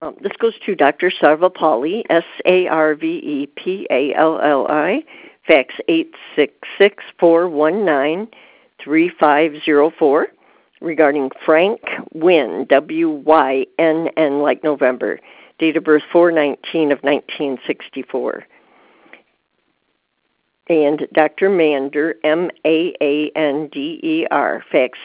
This goes to Dr. Sarvepalli, Sarvepalli, fax 866-419-3504, regarding Frank Wynn, Wynn like November, date of birth 4/19 of 1964. And Dr. Mander, Maander, fax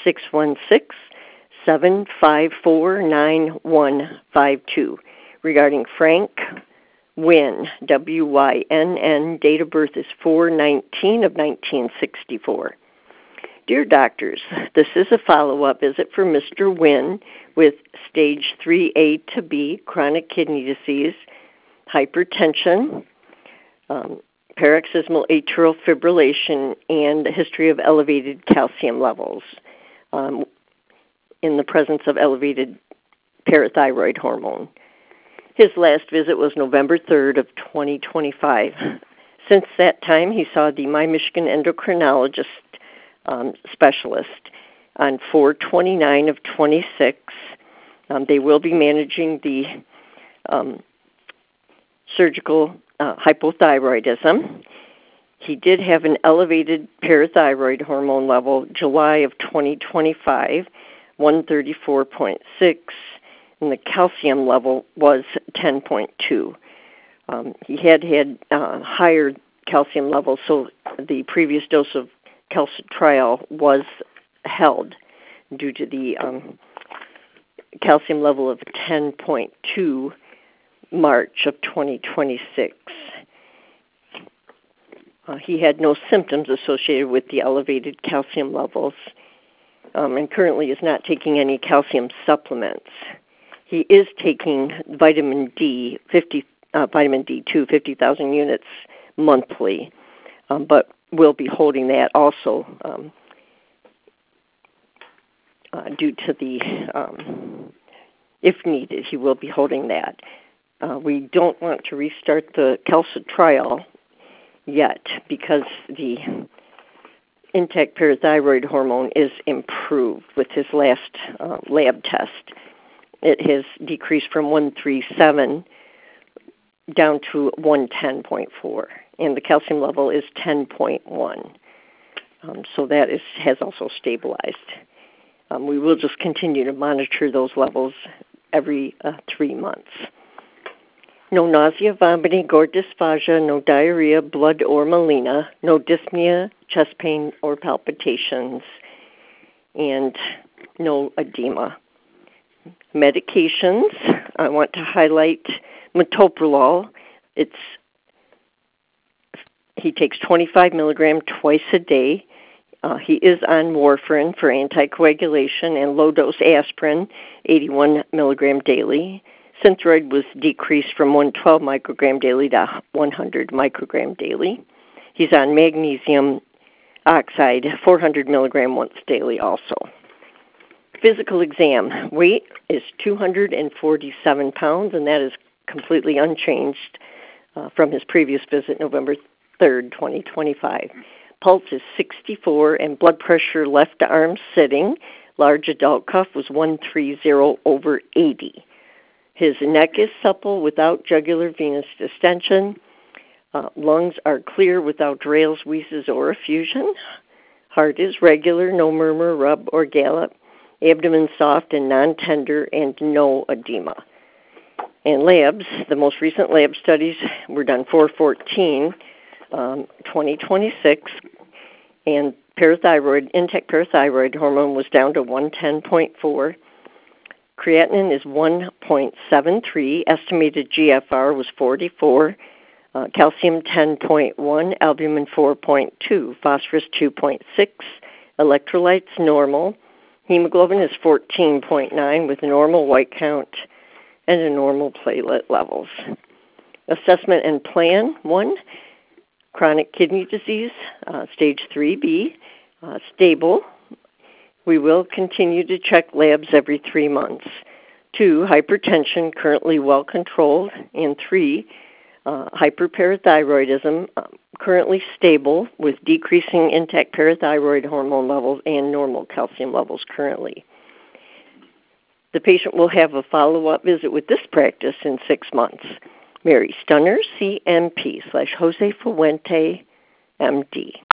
616-754-9152, regarding Frank Wynn, Wynn, date of birth is 4/19 of 1964. Dear doctors, this is a follow-up visit for Mr. Wynn with stage 3A to B, chronic kidney disease, hypertension, paroxysmal atrial fibrillation, and a history of elevated calcium levels in the presence of elevated parathyroid hormone. His last visit was November 3rd of 2025. Since that time, he saw the My Michigan endocrinologist specialist on 4/29 of 26. They will be managing the surgical hypothyroidism. He did have an elevated parathyroid hormone level July of 2025, 134.6, and the calcium level was 10.2. He had higher calcium levels, so the previous dose of calcitriol was held due to the calcium level of 10.2 March of 2026. He had no symptoms associated with the elevated calcium levels, and currently is not taking any calcium supplements. He is taking vitamin D, vitamin D2, 50,000 units monthly, but will be holding that also due to the, if needed, he will be holding that. We don't want to restart the calcitriol yet because the intact parathyroid hormone is improved with his last lab test. It has decreased from 137 down to 110.4, and the calcium level is 10.1. So that has also stabilized. We will just continue to monitor those levels every 3 months. No nausea, vomiting, or dysphagia, no diarrhea, blood, or melena, no dyspnea, chest pain, or palpitations, and no edema. Medications, I want to highlight metoprolol. He takes 25 milligram twice a day. He is on warfarin for anticoagulation and low-dose aspirin, 81 milligram daily. Synthroid was decreased from 112 microgram daily to 100 microgram daily. He's on magnesium oxide, 400 milligram once daily also. Physical exam, weight is 247 pounds, and that is completely unchanged from his previous visit, November 3rd, 2025. Pulse is 64, and blood pressure left arm sitting, large adult cuff was 130/80. His neck is supple without jugular venous distension. Lungs are clear without rales, wheezes, or effusion. Heart is regular, no murmur, rub, or gallop. Abdomen soft and non-tender, and no edema. And labs, the most recent lab studies were done 4/14, 2026, and intact parathyroid hormone was down to 110.4. Creatinine is 1.73. Estimated GFR was 44. Calcium 10.1. Albumin 4.2. Phosphorus 2.6. Electrolytes normal. Hemoglobin is 14.9 with normal white count and a normal platelet levels. Assessment and plan. 1. Chronic kidney disease, stage 3B, stable. We will continue to check labs every 3 months. 2, hypertension, currently well controlled. And 3, hyperparathyroidism, currently stable with decreasing intact parathyroid hormone levels and normal calcium levels currently. The patient will have a follow-up visit with this practice in 6 months. Mary Stunner, CMP /Jose Fuente, MD.